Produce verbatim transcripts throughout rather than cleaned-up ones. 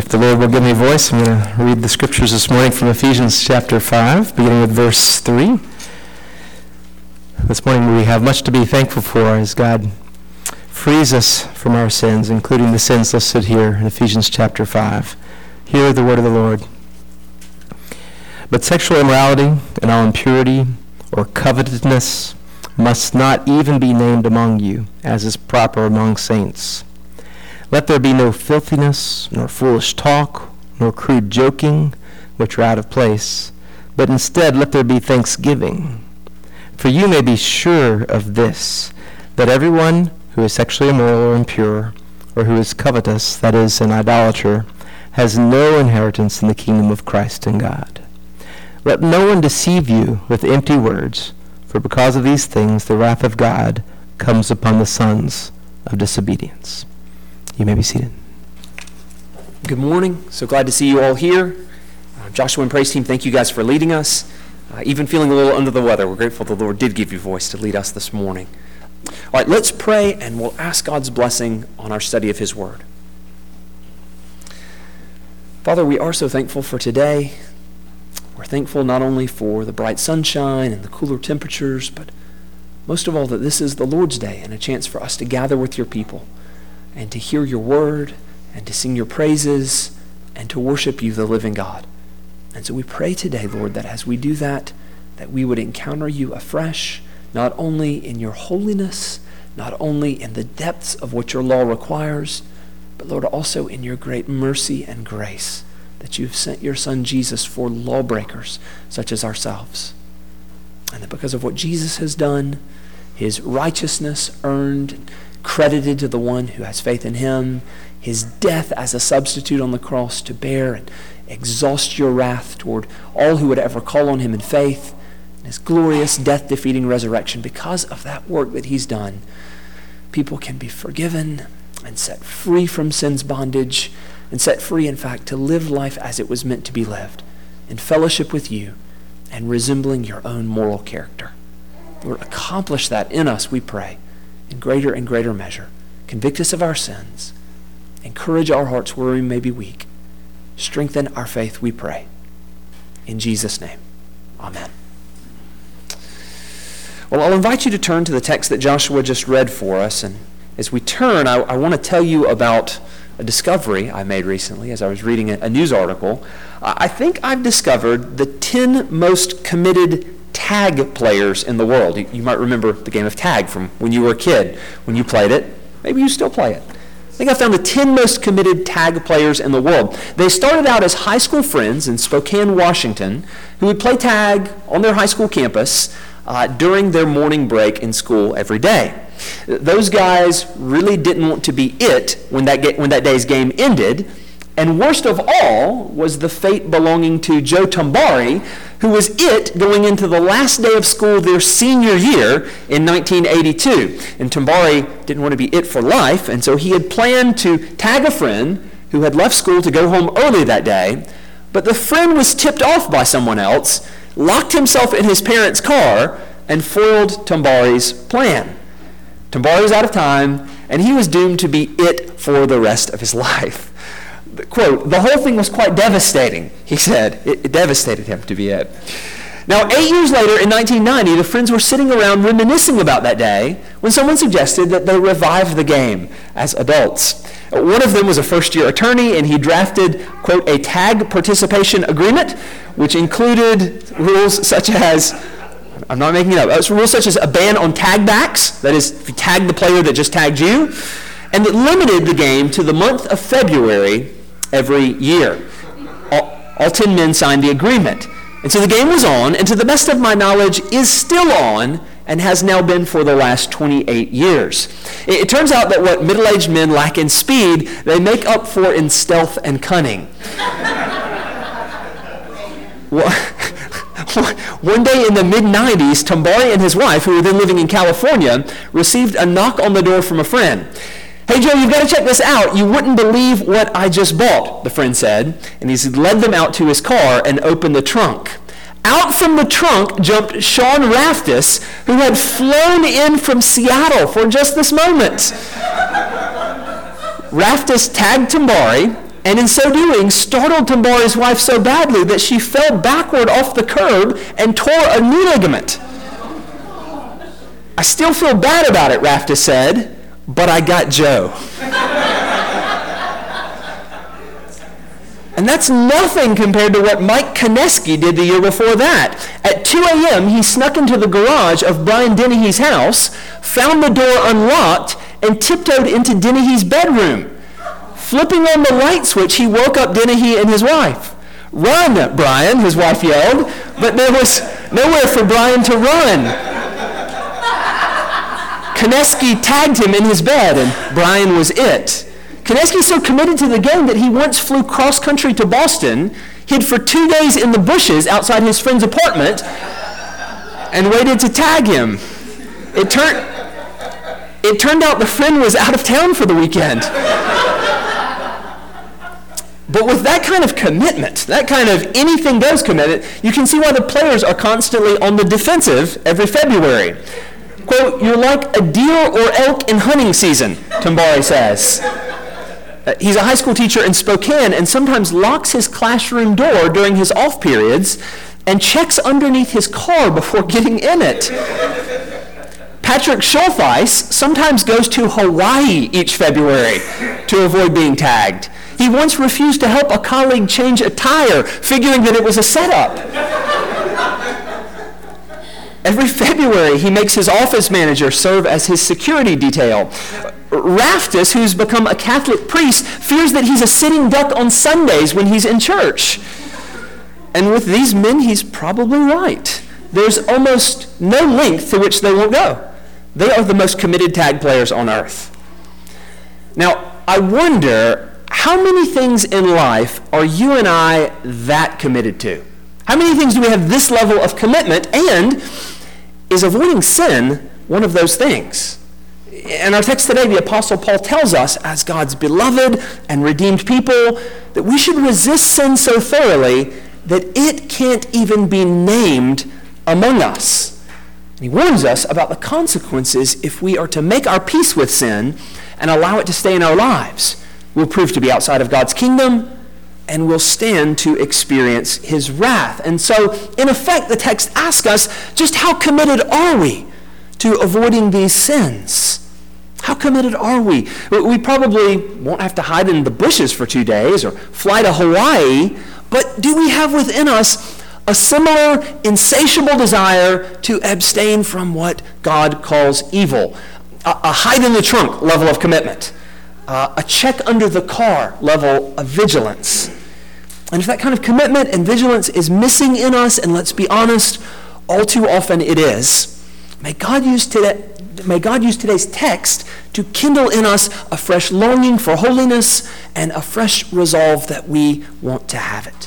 The Lord will give me voice. I'm going to read the scriptures this morning from Ephesians chapter five, beginning with verse three. This morning we have much to be thankful for as God frees us from our sins, including the sins listed here in Ephesians chapter five. Hear the word of the Lord. But sexual immorality and all impurity or covetousness must not even be named among you, as is proper among saints. Let there be no filthiness, nor foolish talk, nor crude joking, which are out of place, but instead let there be thanksgiving. For you may be sure of this, that everyone who is sexually immoral or impure, or who is covetous, that is, an idolater, has no inheritance in the kingdom of Christ and God. Let no one deceive you with empty words, for because of these things the wrath of God comes upon the sons of disobedience. You may be seated. Good morning. So glad to see you all here. Uh, Joshua and praise team, thank you guys for leading us. Uh, even feeling a little under the weather, we're grateful the Lord did give you voice to lead us this morning. All right, let's pray and we'll ask God's blessing on our study of His Word. Father, we are so thankful for today. We're thankful not only for the bright sunshine and the cooler temperatures, but most of all that this is the Lord's Day and a chance for us to gather with your people and to hear your word, and to sing your praises, and to worship you, the living God. And so we pray today, Lord, that as we do that, that we would encounter you afresh, not only in your holiness, not only in the depths of what your law requires, but Lord, also in your great mercy and grace, that you've sent your Son Jesus for lawbreakers such as ourselves. And that because of what Jesus has done, his righteousness earned, credited to the one who has faith in him, his death as a substitute on the cross to bear and exhaust your wrath toward all who would ever call on him in faith, and his glorious death-defeating resurrection. Because of that work that he's done, people can be forgiven and set free from sin's bondage, and set free, in fact, to live life as it was meant to be lived, in fellowship with you and resembling your own moral character. Lord, accomplish that in us, we pray, in greater and greater measure. Convict us of our sins. Encourage our hearts where we may be weak. Strengthen our faith, we pray. In Jesus' name, amen. Well, I'll invite you to turn to the text that Joshua just read for us. And as we turn, I, I want to tell you about a discovery I made recently as I was reading a, a news article. I think I've discovered the ten most committed tag players in the world. You, you might remember the game of tag from when you were a kid, when you played it. Maybe you still play it. I think I found the ten most committed tag players in the world. They started out as high school friends in Spokane, Washington, who would play tag on their high school campus uh, during their morning break in school every day. Those guys really didn't want to be it when that ga- when that day's game ended. And worst of all was the fate belonging to Joe Tambari, who was it going into the last day of school their senior year in nineteen eighty-two. And Tambari didn't want to be it for life, and so he had planned to tag a friend who had left school to go home early that day. But the friend was tipped off by someone else, locked himself in his parents' car, and foiled Tambari's plan. Tambari was out of time, and he was doomed to be it for the rest of his life. Quote, "The whole thing was quite devastating," he said. It, it devastated him to be it. Now, eight years later, in nineteen ninety, the friends were sitting around reminiscing about that day when someone suggested that they revive the game as adults. One of them was a first-year attorney, and he drafted, quote, a tag participation agreement, which included rules such as, I'm not making it up, uh, rules such as a ban on tag backs, that is, if you tag the player that just tagged you, and that limited the game to the month of February every year. All, all ten men signed the agreement. And so the game was on, and to the best of my knowledge, is still on, and has now been for the last twenty-eight years. It, it turns out that what middle-aged men lack in speed, they make up for in stealth and cunning. One day in the mid nineties, Tambari and his wife, who were then living in California, received a knock on the door from a friend. "Hey, Joe, you've got to check this out. You wouldn't believe what I just bought," the friend said. And he led them out to his car and opened the trunk. Out from the trunk jumped Sean Raftis, who had flown in from Seattle for just this moment. Raftis tagged Tambari, and in so doing, startled Tambari's wife so badly that she fell backward off the curb and tore a knee ligament. I still feel bad about it, Rafta said, but I got Joe. And that's nothing compared to what Mike Koneski did the year before that. At two a.m., he snuck into the garage of Brian Dennehy's house, found the door unlocked, and tiptoed into Dennehy's bedroom. Flipping on the light switch, he woke up Dennehy and his wife. "Run, Brian," his wife yelled, but there was nowhere for Brian to run. Koneski tagged him in his bed, and Brian was it. Koneski's so committed to the game that he once flew cross-country to Boston, hid for two days in the bushes outside his friend's apartment, and waited to tag him. It, tur- it turned out the friend was out of town for the weekend. But with that kind of commitment, that kind of anything-goes commitment, you can see why the players are constantly on the defensive every February. Quote, "You're like a deer or elk in hunting season," Tambari says. Uh, he's a high school teacher in Spokane and sometimes locks his classroom door during his off periods and checks underneath his car before getting in it. Patrick Schultheis sometimes goes to Hawaii each February to avoid being tagged. He once refused to help a colleague change a tire, figuring that it was a setup. Every February, he makes his office manager serve as his security detail. Raftus, who's become a Catholic priest, fears that he's a sitting duck on Sundays when he's in church. And with these men, he's probably right. There's almost no length to which they won't go. They are the most committed tag players on earth. Now, I wonder, how many things in life are you and I that committed to? How many things do we have this level of commitment, and is avoiding sin one of those things? In our text today, the Apostle Paul tells us, as God's beloved and redeemed people, that we should resist sin so thoroughly that it can't even be named among us. And he warns us about the consequences if we are to make our peace with sin and allow it to stay in our lives. We'll prove to be outside of God's kingdom, and will stand to experience his wrath. And so, in effect, the text asks us, just how committed are we to avoiding these sins? How committed are we? We probably won't have to hide in the bushes for two days or fly to Hawaii, but do we have within us a similar insatiable desire to abstain from what God calls evil? A, a hide in the trunk level of commitment. Uh, a check under the car level of vigilance. And if that kind of commitment and vigilance is missing in us, and let's be honest, all too often it is, may God use today, may God use today's text to kindle in us a fresh longing for holiness and a fresh resolve that we want to have it.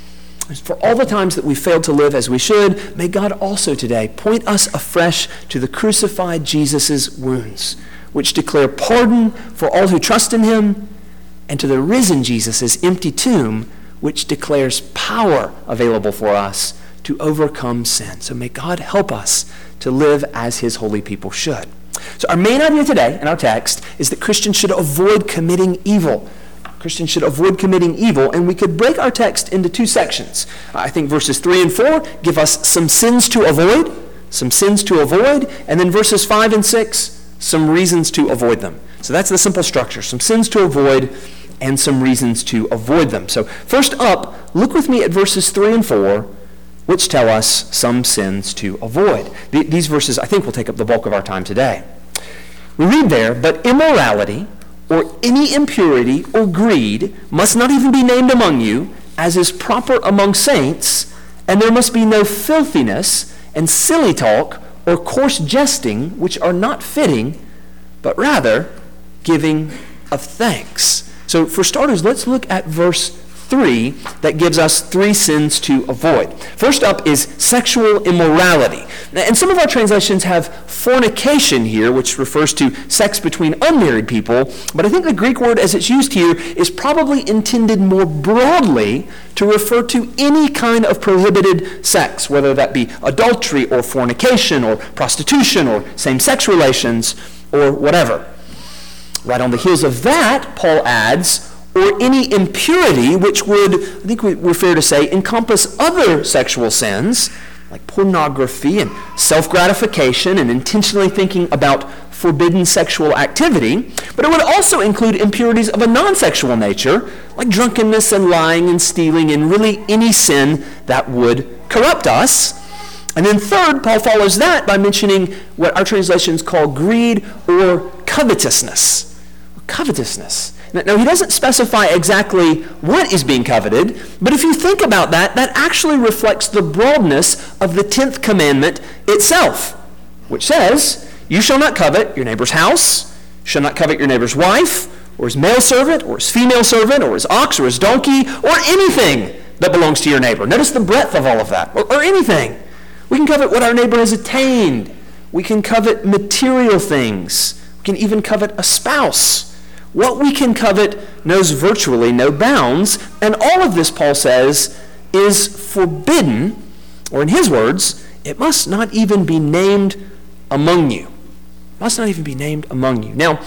For all the times that we failed to live as we should, may God also today point us afresh to the crucified Jesus' wounds, which declare pardon for all who trust in him, and to the risen Jesus' empty tomb, which declares power available for us to overcome sin. So may God help us to live as his holy people should. So our main idea today in our text is that Christians should avoid committing evil. Christians should avoid committing evil, and we could break our text into two sections. I think verses three and four give us some sins to avoid, some sins to avoid, and then verses five and six, some reasons to avoid them. So that's the simple structure, some sins to avoid and some reasons to avoid them. So first up, look with me at verses three and four, which tell us some sins to avoid. Th- these verses, I think, will take up the bulk of our time today. We read there, "But immorality or any impurity or greed must not even be named among you, as is proper among saints, and there must be no filthiness and silly talk or coarse jesting, which are not fitting, but rather giving of thanks." So for starters, let's look at verse three that gives us three sins to avoid. First up is sexual immorality. And some of our translations have fornication here, which refers to sex between unmarried people, but I think the Greek word as it's used here is probably intended more broadly to refer to any kind of prohibited sex, whether that be adultery or fornication or prostitution or same-sex relations or whatever. Right on the heels of that, Paul adds, or any impurity, which would, I think we're fair to say, encompass other sexual sins, like pornography and self-gratification and intentionally thinking about forbidden sexual activity, but it would also include impurities of a non-sexual nature, like drunkenness and lying and stealing and really any sin that would corrupt us. And then third, Paul follows that by mentioning what our translations call greed or covetousness. Covetousness. Now, he doesn't specify exactly what is being coveted, but if you think about that, that actually reflects the broadness of the tenth commandment itself, which says, you shall not covet your neighbor's house, shall not covet your neighbor's wife, or his male servant, or his female servant, or his ox, or his donkey, or anything that belongs to your neighbor. Notice the breadth of all of that, or, or anything. We can covet what our neighbor has attained. We can covet material things. We can even covet a spouse. What we can covet knows virtually no bounds, and all of this, Paul says, is forbidden, or in his words, it must not even be named among you. It must not even be named among you. Now,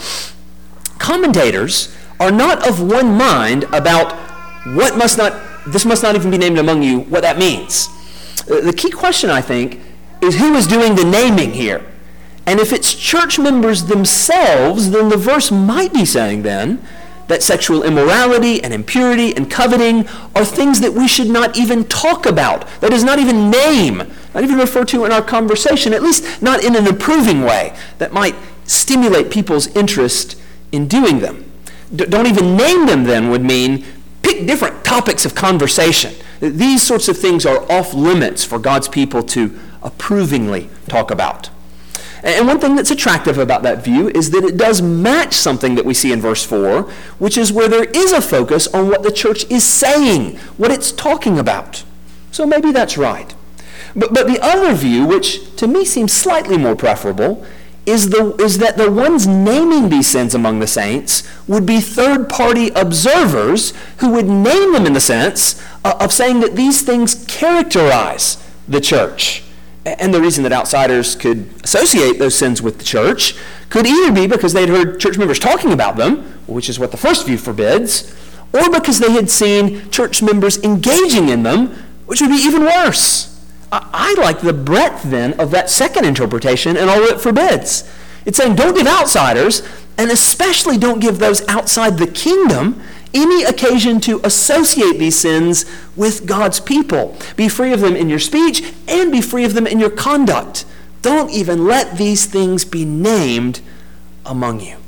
commentators are not of one mind about what must not, this must not even be named among you, what that means. The key question, I think, is who is doing the naming here? And if it's church members themselves, then the verse might be saying then that sexual immorality and impurity and coveting are things that we should not even talk about. That is, not even name, not even refer to in our conversation, at least not in an approving way that might stimulate people's interest in doing them. D- don't even name them then would mean pick different topics of conversation. These sorts of things are off limits for God's people to approvingly talk about. And one thing that's attractive about that view is that it does match something that we see in verse four, which is where there is a focus on what the church is saying, what it's talking about. So maybe that's right. But, but the other view, which to me seems slightly more preferable, is, the, is that the ones naming these sins among the saints would be third-party observers who would name them in the sense uh, of saying that these things characterize the church. And the reason that outsiders could associate those sins with the church could either be because they'd heard church members talking about them, which is what the first view forbids, or because they had seen church members engaging in them, which would be even worse. I, I like the breadth then of that second interpretation and all it forbids. It's saying don't give outsiders, and especially don't give those outside the kingdom, any occasion to associate these sins with God's people. Be free of them in your speech and be free of them in your conduct. Don't even let these things be named among you.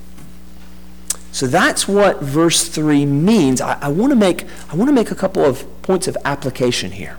So that's what verse three means. I, I want to make I want to make a couple of points of application here.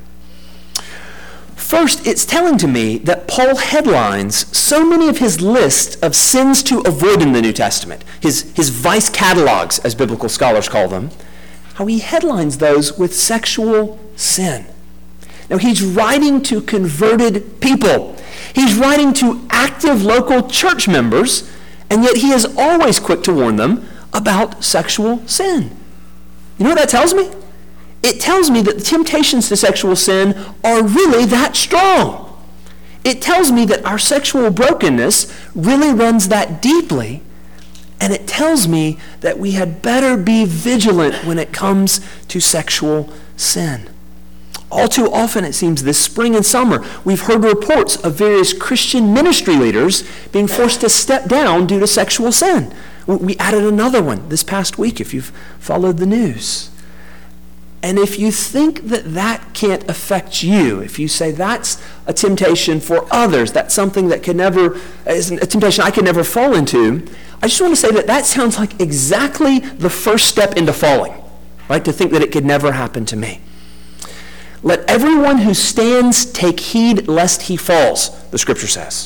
First, it's telling to me that Paul headlines so many of his lists of sins to avoid in the New Testament, his, his vice catalogs, as biblical scholars call them, how he headlines those with sexual sin. Now, he's writing to converted people. He's writing to active local church members, and yet he is always quick to warn them about sexual sin. You know what that tells me? It tells me that the temptations to sexual sin are really that strong. It tells me that our sexual brokenness really runs that deeply, and it tells me that we had better be vigilant when it comes to sexual sin. All too often, it seems, this spring and summer, we've heard reports of various Christian ministry leaders being forced to step down due to sexual sin. We added another one this past week, if you've followed the news. And if you think that that can't affect you, if you say that's a temptation for others, that's something that could never, is a temptation I could never fall into, I just want to say that that sounds like exactly the first step into falling, right? To think that it could never happen to me. Let everyone who stands take heed lest he falls, the scripture says.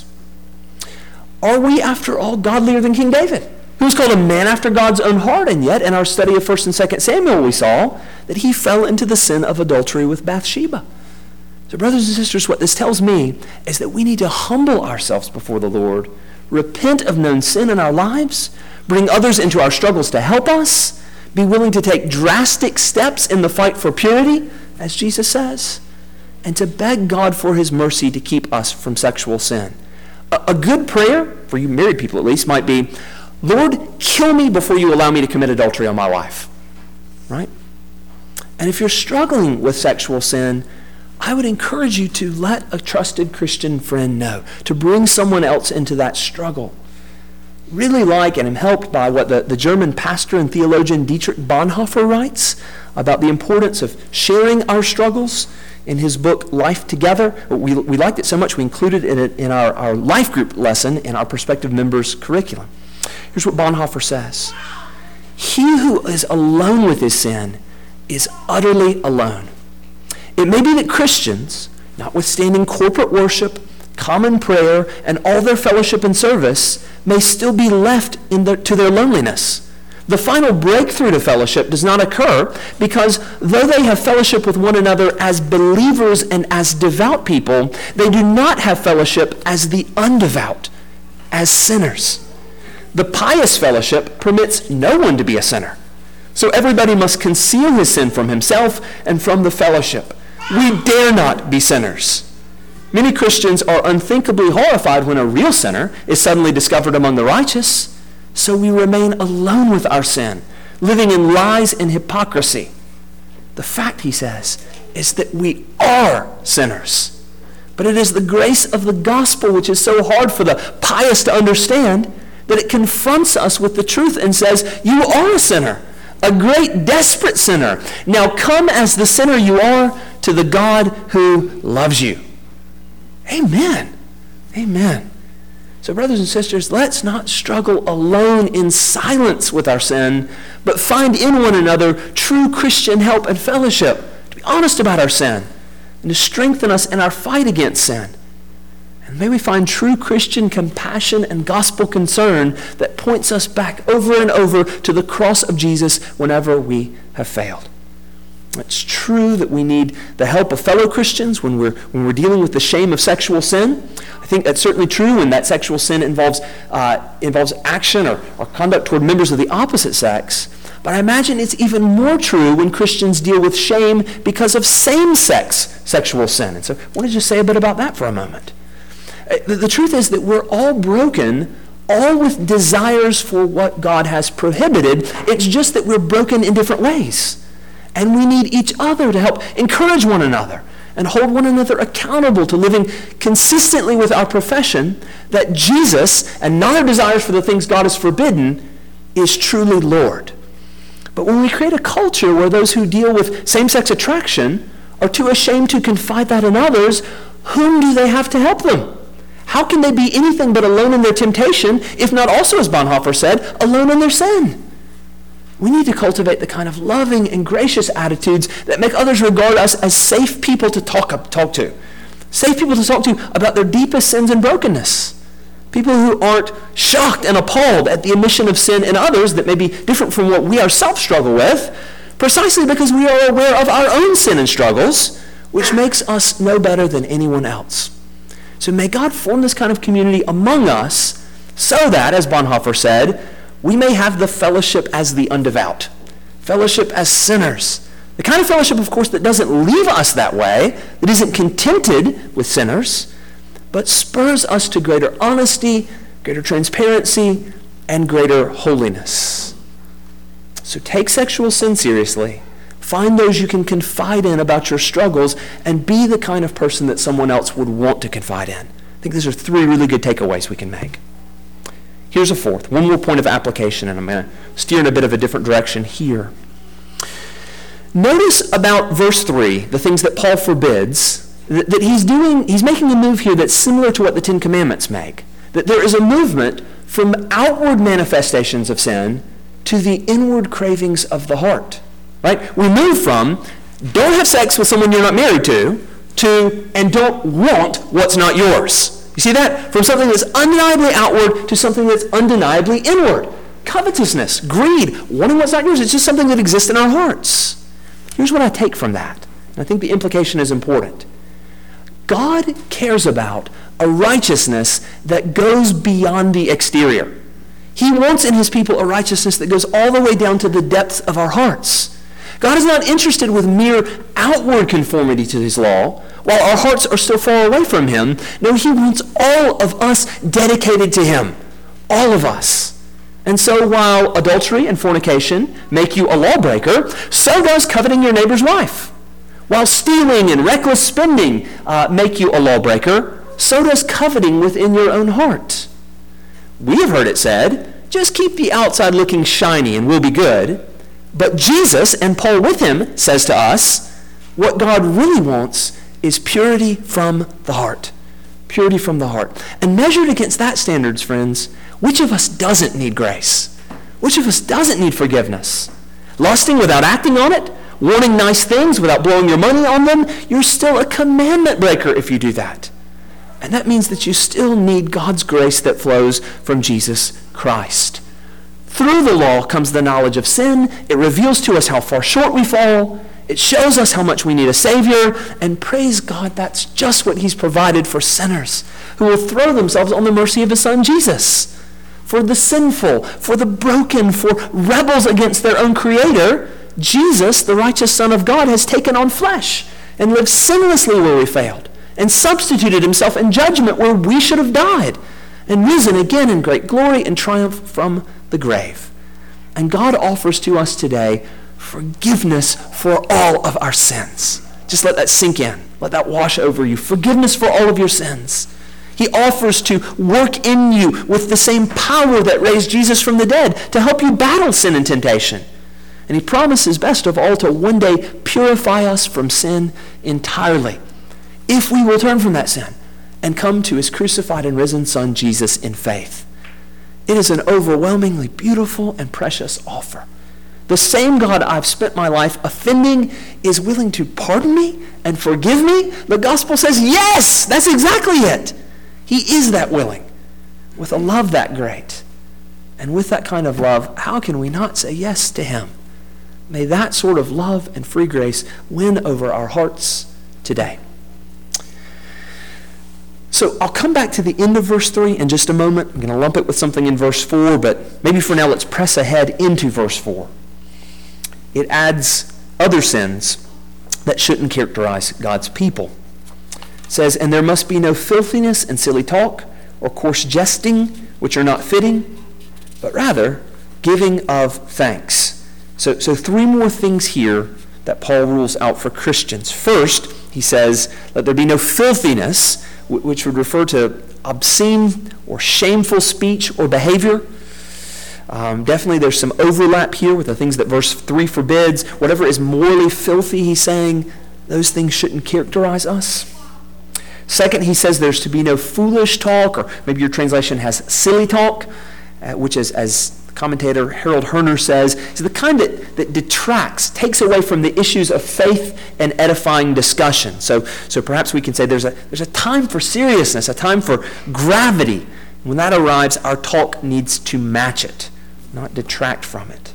Are we, after all, godlier than King David, who was called a man after God's own heart, and yet in our study of First and Second Samuel we saw that he fell into the sin of adultery with Bathsheba. So brothers and sisters, what this tells me is that we need to humble ourselves before the Lord, repent of known sin in our lives, bring others into our struggles to help us, be willing to take drastic steps in the fight for purity, as Jesus says, and to beg God for his mercy to keep us from sexual sin. A, a good prayer, for you married people at least, might be, Lord, kill me before you allow me to commit adultery on my wife. right? And if you're struggling with sexual sin, I would encourage you to let a trusted Christian friend know, to bring someone else into that struggle. Really like and am helped by what the, the German pastor and theologian Dietrich Bonhoeffer writes about the importance of sharing our struggles in his book, Life Together. We, we liked it so much we included it in our, our life group lesson in our prospective members' curriculum. Here's what Bonhoeffer says. He who is alone with his sin is utterly alone. It may be that Christians, notwithstanding corporate worship, common prayer, and all their fellowship and service, may still be left in their, to their loneliness. The final breakthrough to fellowship does not occur because though they have fellowship with one another as believers and as devout people, they do not have fellowship as the undevout, as sinners. The pious fellowship permits no one to be a sinner. So everybody must conceal his sin from himself and from the fellowship. We dare not be sinners. Many Christians are unthinkably horrified when a real sinner is suddenly discovered among the righteous. So we remain alone with our sin, living in lies and hypocrisy. The fact, he says, is that we are sinners. But it is the grace of the gospel which is so hard for the pious to understand that it confronts us with the truth and says, you are a sinner, a great desperate sinner. Now come as the sinner you are to the God who loves you. Amen. Amen. So brothers and sisters, let's not struggle alone in silence with our sin, but find in one another true Christian help and fellowship, to be honest about our sin, and to strengthen us in our fight against sin. And may we find true Christian compassion and gospel concern that points us back over and over to the cross of Jesus whenever we have failed. It's true that we need the help of fellow Christians when we're when we're dealing with the shame of sexual sin. I think that's certainly true when that sexual sin involves uh, involves action or, or conduct toward members of the opposite sex. But I imagine it's even more true when Christians deal with shame because of same-sex sexual sin. And so I want to just say a bit about that for a moment. Uh, the, the truth is that we're all broken, all with desires for what God has prohibited. It's just that we're broken in different ways. And we need each other to help encourage one another and hold one another accountable to living consistently with our profession that Jesus, and not our desires for the things God has forbidden, is truly Lord. But when we create a culture where those who deal with same-sex attraction are too ashamed to confide that in others, whom do they have to help them? How can they be anything but alone in their temptation, if not also, as Bonhoeffer said, alone in their sin? We need to cultivate the kind of loving and gracious attitudes that make others regard us as safe people to talk, talk to. Safe people to talk to about their deepest sins and brokenness. People who aren't shocked and appalled at the admission of sin in others that may be different from what we ourselves struggle with, precisely because we are aware of our own sin and struggles, which makes us no better than anyone else. So may God form this kind of community among us so that, as Bonhoeffer said, we may have the fellowship as the undevout, fellowship as sinners. The kind of fellowship, of course, that doesn't leave us that way, that isn't contented with sinners, but spurs us to greater honesty, greater transparency, and greater holiness. So take sexual sin seriously. Find those you can confide in about your struggles, and be the kind of person that someone else would want to confide in. I think these are three really good takeaways we can make. Here's a fourth, one more point of application, and I'm going to steer in a bit of a different direction here. Notice about verse three, the things that Paul forbids, that, that he's doing, he's making a move here that's similar to what the Ten Commandments make. That there is a movement from outward manifestations of sin to the inward cravings of the heart. Right? We move from don't have sex with someone you're not married to, to and don't want what's not yours. You see that? From something that's undeniably outward to something that's undeniably inward. Covetousness, greed, wanting what's not yours. It's just something that exists in our hearts. Here's what I take from that. And I think the implication is important. God cares about a righteousness that goes beyond the exterior. He wants in his people a righteousness that goes all the way down to the depths of our hearts. God is not interested with mere outward conformity to his law, while our hearts are still far away from him. No, he wants all of us dedicated to him. All of us. And so while adultery and fornication make you a lawbreaker, so does coveting your neighbor's wife. While stealing and reckless spending uh, make you a lawbreaker, so does coveting within your own heart. We have heard it said, just keep the outside looking shiny and we'll be good. But Jesus, and Paul with him, says to us, what God really wants is purity from the heart. Purity from the heart. And measured against that standards, friends, which of us doesn't need grace? Which of us doesn't need forgiveness? Lusting without acting on it? Wanting nice things without blowing your money on them? You're still a commandment breaker if you do that. And that means that you still need God's grace that flows from Jesus Christ. Through the law comes the knowledge of sin. It reveals to us how far short we fall. It shows us how much we need a Savior. And praise God, that's just what he's provided for sinners who will throw themselves on the mercy of his Son, Jesus. For the sinful, for the broken, for rebels against their own Creator, Jesus, the righteous Son of God, has taken on flesh and lived sinlessly where we failed, and substituted himself in judgment where we should have died, and risen again in great glory and triumph from the grave. And God offers to us today forgiveness for all of our sins. Just let that sink in. Let that wash over you. Forgiveness for all of your sins. He offers to work in you with the same power that raised Jesus from the dead to help you battle sin and temptation. And he promises best of all to one day purify us from sin entirely, if we will turn from that sin and come to his crucified and risen Son, Jesus, in faith. It is an overwhelmingly beautiful and precious offer. The same God I've spent my life offending is willing to pardon me and forgive me. The gospel says, yes, that's exactly it. He is that willing, with a love that great. And with that kind of love, how can we not say yes to him? May that sort of love and free grace win over our hearts today. So I'll come back to the end of verse three in just a moment. I'm going to lump it with something in verse four, but maybe for now let's press ahead into verse four. It adds other sins that shouldn't characterize God's people. It says, and there must be no filthiness and silly talk or coarse jesting, which are not fitting, but rather giving of thanks. So, so three more things here that Paul rules out for Christians. First, he says, let there be no filthiness, which would refer to obscene or shameful speech or behavior. Um, definitely there's some overlap here with the things that verse three forbids. Whatever is morally filthy, he's saying, those things shouldn't characterize us. Second, he says there's to be no foolish talk, or maybe your translation has silly talk, uh, which is, as commentator Harold Herner says, is the kind that, that detracts, takes away from the issues of faith and edifying discussion. So, so perhaps we can say there's a, there's a time for seriousness, a time for gravity. When that arrives, our talk needs to match it, not detract from it.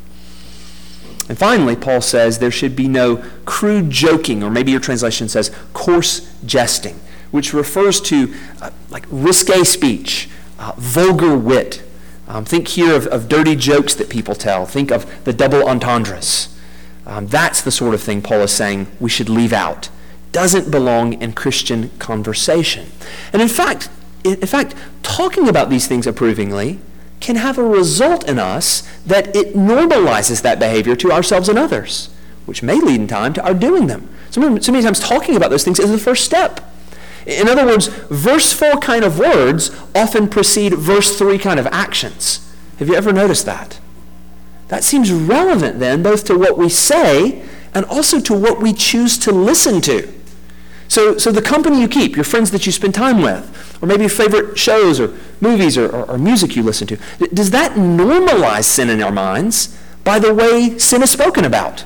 And finally, Paul says there should be no crude joking, or maybe your translation says coarse jesting, which refers to uh, like risque speech, uh, vulgar wit. Um, think here of, of dirty jokes that people tell. Think of the double entendres. Um, that's the sort of thing Paul is saying we should leave out. Doesn't belong in Christian conversation. And in fact, in, in fact, talking about these things approvingly can have a result in us that it normalizes that behavior to ourselves and others, which may lead in time to our doing them. So many, so many times talking about those things is the first step. In other words, verse four kind of words often precede verse three kind of actions. Have you ever noticed that? That seems relevant then both to what we say and also to what we choose to listen to. So, so the company you keep, your friends that you spend time with, or maybe your favorite shows or movies or, or, or music you listen to, does that normalize sin in our minds by the way sin is spoken about?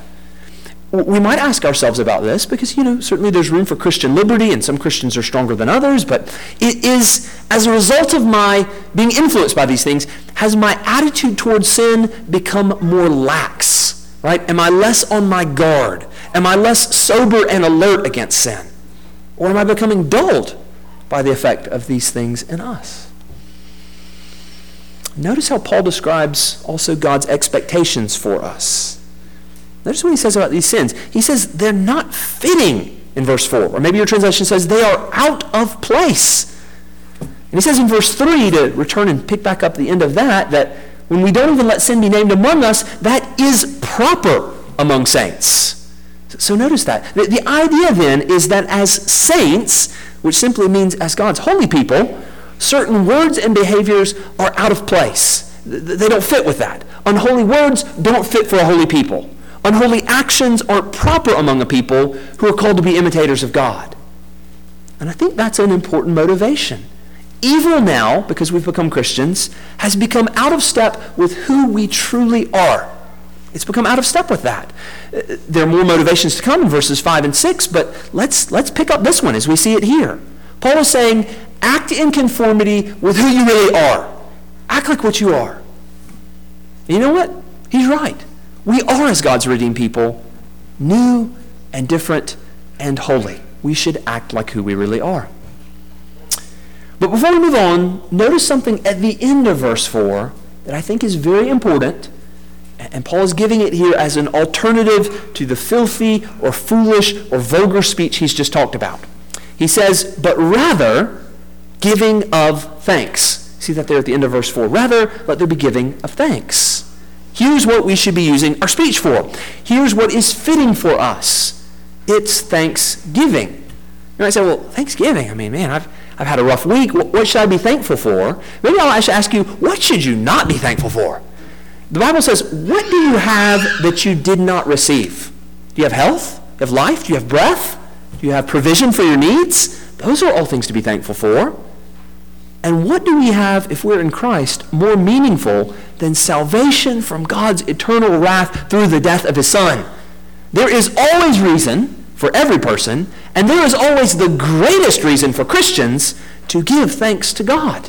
We might ask ourselves about this because, you know, certainly there's room for Christian liberty and some Christians are stronger than others, but it is, as a result of my being influenced by these things, has my attitude towards sin become more lax, right? Am I less on my guard? Am I less sober and alert against sin? Or am I becoming dulled by the effect of these things in us? Notice how Paul describes also God's expectations for us. Notice what he says about these sins. He says they're not fitting in verse four. Or maybe your translation says they are out of place. And he says in verse three, to return and pick back up the end of that, that when we don't even let sin be named among us, that is proper among saints. So notice that. The, the idea then is that as saints, which simply means as God's holy people, certain words and behaviors are out of place. They don't fit with that. Unholy words don't fit for a holy people. Unholy actions aren't proper among a people who are called to be imitators of God. And I think that's an important motivation. Evil now, because we've become Christians, has become out of step with who we truly are. It's become out of step with that. There are more motivations to come in verses five and six, but let's, let's pick up this one as we see it here. Paul is saying, act in conformity with who you really are. Act like what you are. And you know what? He's right. We are, as God's redeemed people, new and different and holy. We should act like who we really are. But before we move on, notice something at the end of verse four that I think is very important. And Paul is giving it here as an alternative to the filthy or foolish or vulgar speech he's just talked about. He says, but rather giving of thanks. See that there at the end of verse four. Rather, let there be giving of thanks. Here's what we should be using our speech for. Here's what is fitting for us. It's thanksgiving. You might say, well, Thanksgiving, I mean, man, I've, I've had a rough week. What, what should I be thankful for? Maybe I should ask you, what should you not be thankful for? The Bible says, what do you have that you did not receive? Do you have health? Do you have life? Do you have breath? Do you have provision for your needs? Those are all things to be thankful for. And what do we have, if we're in Christ, more meaningful than salvation from God's eternal wrath through the death of his Son? There is always reason for every person, and there is always the greatest reason for Christians to give thanks to God.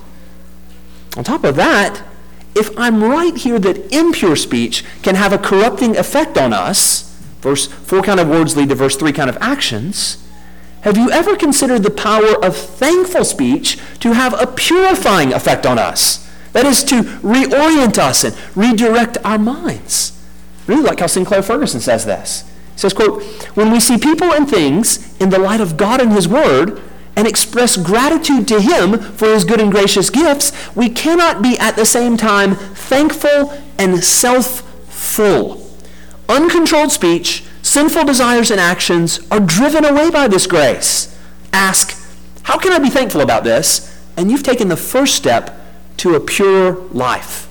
On top of that, if I'm right here that impure speech can have a corrupting effect on us, verse four kind of words lead to verse three kind of actions, have you ever considered the power of thankful speech to have a purifying effect on us? That is, to reorient us and redirect our minds. I really like how Sinclair Ferguson says this. He says, quote, when we see people and things in the light of God and his word and express gratitude to him for his good and gracious gifts, we cannot be at the same time thankful and self-full. Uncontrolled speech, sinful desires and actions are driven away by this grace. Ask, how can I be thankful about this? And you've taken the first step to a pure life.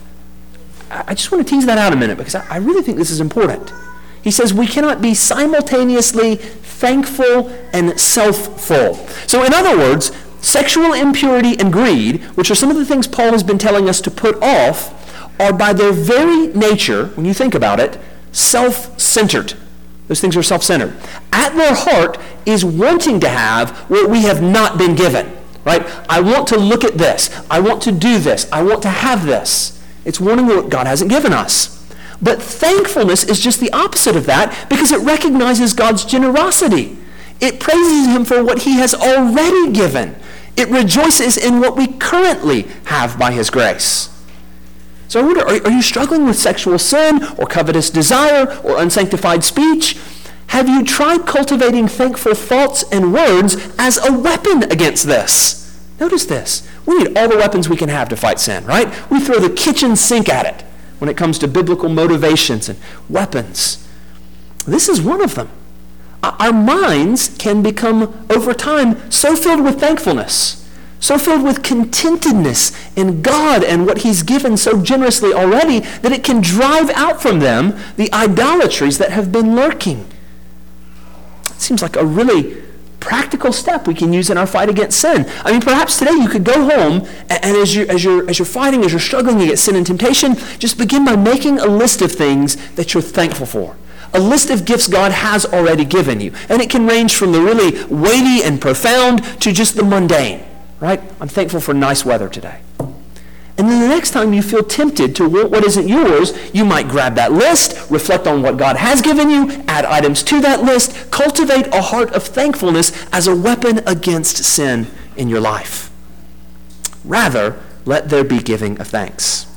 I just want to tease that out a minute because I really think this is important. He says we cannot be simultaneously thankful and self-full. So in other words, sexual impurity and greed, which are some of the things Paul has been telling us to put off, are by their very nature, when you think about it, self-centered. Those things are self-centered. At their heart is wanting to have what we have not been given. Right? I want to look at this. I want to do this. I want to have this. It's wanting what God hasn't given us. But thankfulness is just the opposite of that because it recognizes God's generosity. It praises him for what he has already given. It rejoices in what we currently have by his grace. So I wonder, are, are you struggling with sexual sin or covetous desire or unsanctified speech? Have you tried cultivating thankful thoughts and words as a weapon against this? Notice this. We need all the weapons we can have to fight sin, right? We throw the kitchen sink at it when it comes to biblical motivations and weapons. This is one of them. Our minds can become, over time, so filled with thankfulness, so filled with contentedness in God and what he's given so generously already that it can drive out from them the idolatries that have been lurking. It seems like a really practical step we can use in our fight against sin. I mean, perhaps today you could go home and, and as, you, as, you're, as you're fighting, as you're struggling against sin and temptation, just begin by making a list of things that you're thankful for. A list of gifts God has already given you. And it can range from the really weighty and profound to just the mundane. Right? I'm thankful for nice weather today. And then the next time you feel tempted to want what isn't yours, you might grab that list, reflect on what God has given you, add items to that list, cultivate a heart of thankfulness as a weapon against sin in your life. Rather, let there be giving of thanks.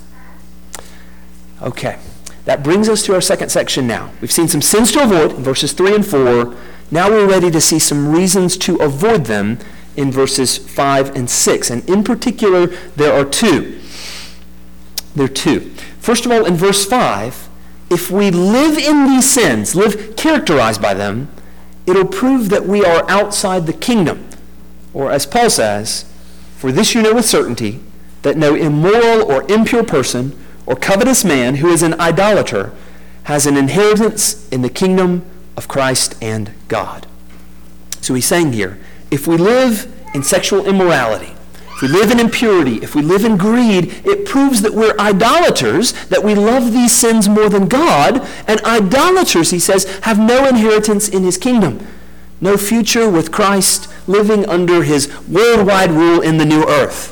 Okay, that brings us to our second section now. We've seen some sins to avoid in verses three and four. Now we're ready to see some reasons to avoid them in verses five and six. And in particular, there are two. There are two. First of all, in verse five, if we live in these sins, live characterized by them, it'll prove that we are outside the kingdom. Or as Paul says, for this you know with certainty, that no immoral or impure person or covetous man who is an idolater has an inheritance in the kingdom of Christ and God. So he's saying here, if we live in sexual immorality, if we live in impurity, if we live in greed, it proves that we're idolaters, that we love these sins more than God, and idolaters, he says, have no inheritance in his kingdom, no future with Christ living under his worldwide rule in the new earth.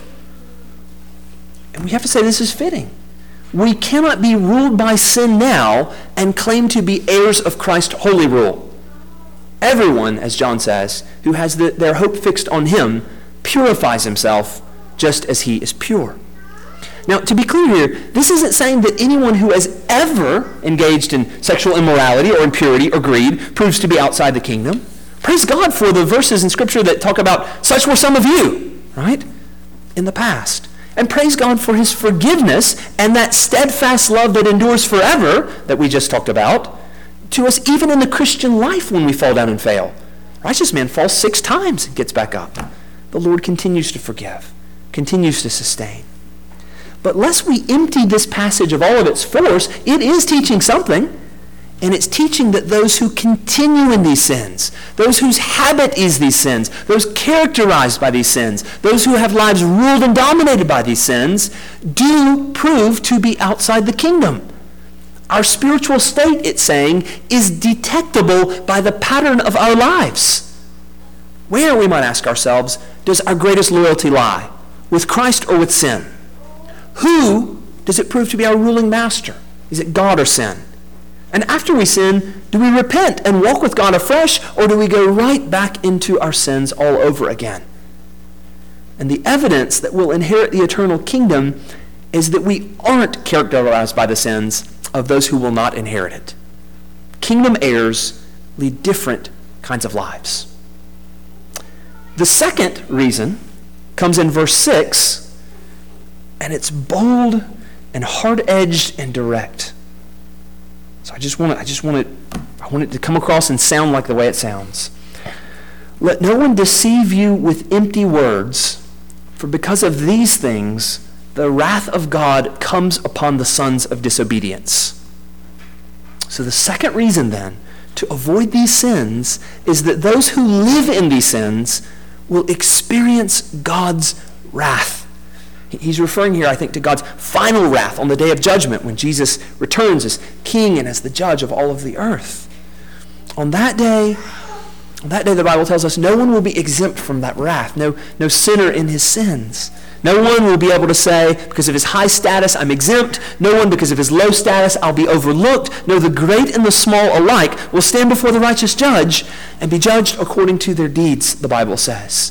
And we have to say this is fitting. We cannot be ruled by sin now and claim to be heirs of Christ's holy rule. Everyone, as John says, who has the, their hope fixed on him purifies himself just as he is pure. Now, to be clear here, this isn't saying that anyone who has ever engaged in sexual immorality or impurity or greed proves to be outside the kingdom. Praise God for the verses in Scripture that talk about such were some of you, right, in the past. And praise God for his forgiveness and that steadfast love that endures forever that we just talked about to us even in the Christian life when we fall down and fail. Righteous man falls six times and gets back up. The Lord continues to forgive, continues to sustain. But lest we empty this passage of all of its force, it is teaching something. And it's teaching that those who continue in these sins, those whose habit is these sins, those characterized by these sins, those who have lives ruled and dominated by these sins, do prove to be outside the kingdom. Our spiritual state, it's saying, is detectable by the pattern of our lives. Where, we might ask ourselves, does our greatest loyalty lie? With Christ or with sin? Who does it prove to be our ruling master? Is it God or sin? And after we sin, do we repent and walk with God afresh, or do we go right back into our sins all over again? And the evidence that we'll inherit the eternal kingdom is that we aren't characterized by the sins of those who will not inherit it. Kingdom heirs lead different kinds of lives. The second reason comes in verse six, and it's bold and hard-edged and direct. So I just want it, I just want it, I want it to come across and sound like the way it sounds. Let no one deceive you with empty words, for because of these things, the wrath of God comes upon the sons of disobedience. So the second reason then to avoid these sins is that those who live in these sins will experience God's wrath. He's referring here, I think, to God's final wrath on the day of judgment when Jesus returns as king and as the judge of all of the earth. On that day, on that day, the Bible tells us no one will be exempt from that wrath, no, no sinner in his sins. No one will be able to say, because of his high status, I'm exempt. No one, because of his low status, I'll be overlooked. No, the great and the small alike will stand before the righteous judge and be judged according to their deeds, the Bible says.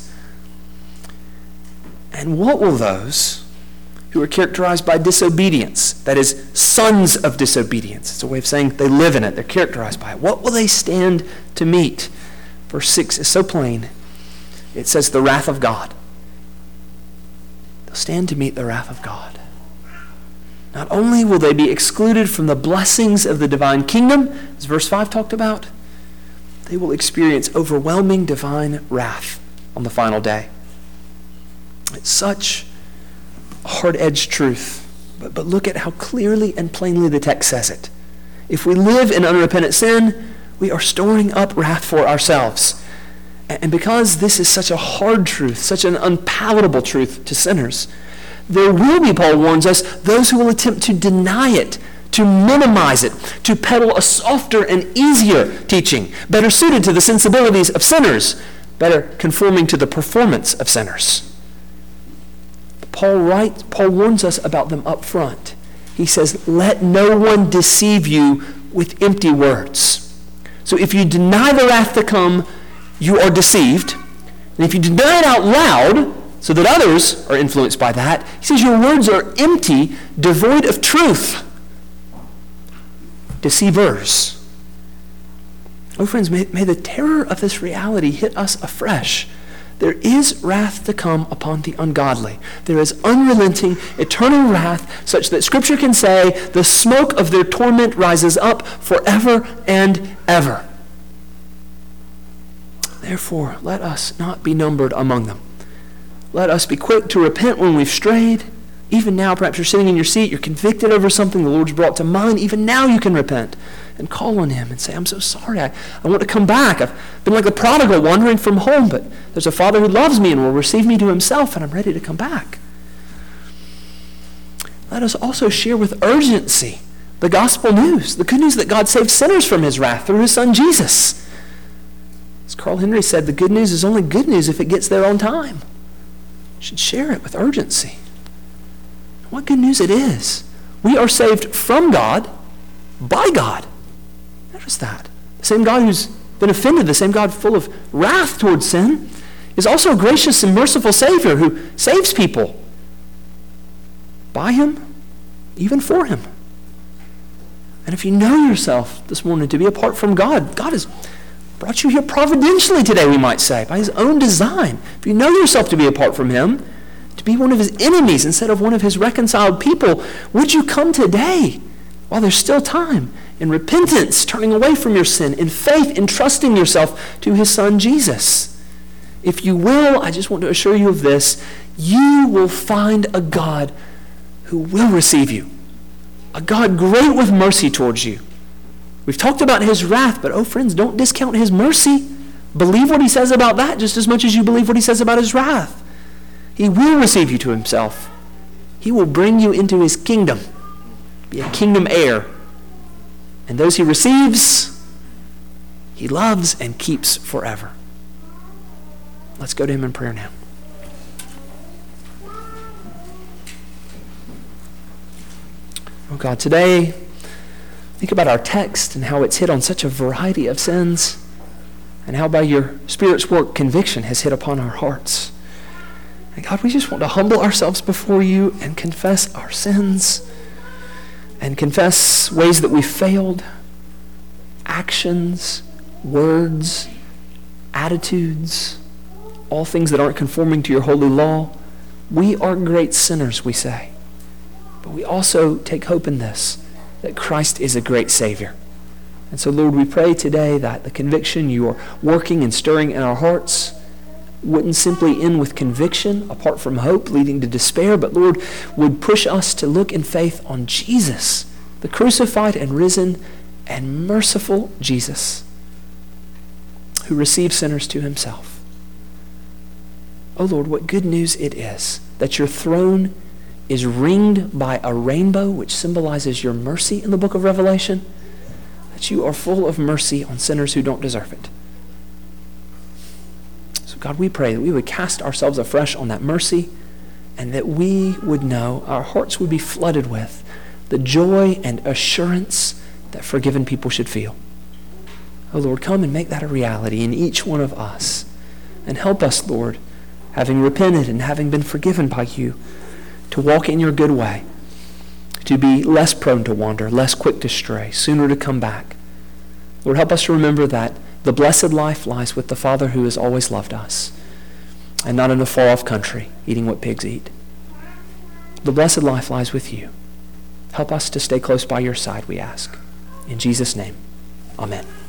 And what will those who are characterized by disobedience, that is, sons of disobedience, it's a way of saying they live in it, they're characterized by it, what will they stand to meet? Verse six is so plain. It says the wrath of God. They'll stand to meet the wrath of God. Not only will they be excluded from the blessings of the divine kingdom, as verse five talked about, they will experience overwhelming divine wrath on the final day. It's such a hard-edged truth, but, but look at how clearly and plainly the text says it. If we live in unrepentant sin, we are storing up wrath for ourselves. And because this is such a hard truth, such an unpalatable truth to sinners, there will be, Paul warns us, those who will attempt to deny it, to minimize it, to peddle a softer and easier teaching, better suited to the sensibilities of sinners, better conforming to the performance of sinners. Paul writes, Paul warns us about them up front. He says, let no one deceive you with empty words. So if you deny the wrath to come, you are deceived. And if you deny it out loud, so that others are influenced by that, he says your words are empty, devoid of truth. Deceivers. Oh, friends, may, may the terror of this reality hit us afresh. there is wrath to come upon the ungodly. There is unrelenting, eternal wrath, such that Scripture can say the smoke of their torment rises up forever and ever. Therefore, let us not be numbered among them. Let us be quick to repent when we've strayed. Even now, perhaps you're sitting in your seat, you're convicted over something the Lord's brought to mind. Even now you can repent and call on him and say, I'm so sorry. I, I want to come back. I've been like the prodigal wandering from home, but there's a Father who loves me and will receive me to himself, and I'm ready to come back. Let us also share with urgency the gospel news, the good news that God saved sinners from his wrath through his Son Jesus. As Carl Henry said, the good news is only good news if it gets there on time. You should share it with urgency. What good news it is. We are saved from God, by God. Notice that. The same God who's been offended, the same God full of wrath towards sin, is also a gracious and merciful Savior who saves people by him, even for him. And if you know yourself this morning to be apart from God, God has brought you here providentially today, we might say, by his own design. If you know yourself to be apart from him, to be one of his enemies instead of one of his reconciled people, would you come today while there's still time in repentance, turning away from your sin, in faith, entrusting yourself to his Son Jesus? If you will, I just want to assure you of this, you will find a God who will receive you, a God great with mercy towards you. We've talked about his wrath, but oh friends, don't discount his mercy. Believe what he says about that just as much as you believe what he says about his wrath. He will receive you to himself. He will bring you into his kingdom, be a kingdom heir. And those he receives, he loves and keeps forever. Let's go to him in prayer now. Oh God, today, think about our text and how it's hit on such a variety of sins, and how by your Spirit's work, conviction has hit upon our hearts. And God, we just want to humble ourselves before you and confess our sins and confess ways that we've failed, actions, words, attitudes, all things that aren't conforming to your holy law. We are great sinners, we say. But we also take hope in this, that Christ is a great Savior. And so, Lord, we pray today that the conviction you are working and stirring in our hearts wouldn't simply end with conviction apart from hope leading to despair, but Lord, would push us to look in faith on Jesus, the crucified and risen and merciful Jesus, who receives sinners to himself. Oh Lord, what good news it is that your throne is ringed by a rainbow, which symbolizes your mercy in the book of Revelation, that you are full of mercy on sinners who don't deserve it. God, we pray that we would cast ourselves afresh on that mercy, and that we would know, our hearts would be flooded with the joy and assurance that forgiven people should feel. Oh Lord, come and make that a reality in each one of us. And help us, Lord, having repented and having been forgiven by you, to walk in your good way, to be less prone to wander, less quick to stray, sooner to come back. Lord, help us to remember that the blessed life lies with the Father who has always loved us, and not in a far-off country, eating what pigs eat. The blessed life lies with you. Help us to stay close by your side, we ask. In Jesus' name, amen.